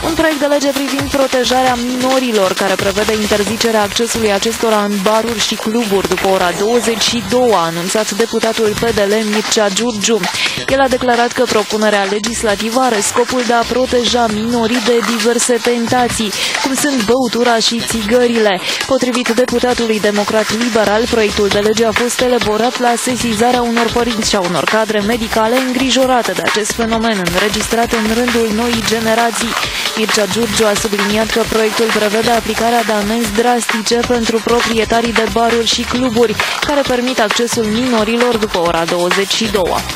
Un proiect de lege privind protejarea minorilor, care prevede interzicerea accesului acestora în baruri și cluburi după ora 22, a anunțat deputatul PDL Mircea Giurgiu. El a declarat că propunerea legislativă are scopul de a proteja minorii de diverse tentații, cum sunt băutura și țigările. Potrivit deputatului democrat-liberal, proiectul de lege a fost elaborat la sesizarea unor părinți și a unor cadre medicale îngrijorate de acest fenomen înregistrat în rândul noii generații. Mircea Giurgiu a subliniat că proiectul prevede aplicarea de amenzi drastice pentru proprietarii de baruri și cluburi, care permit accesul minorilor după ora 22.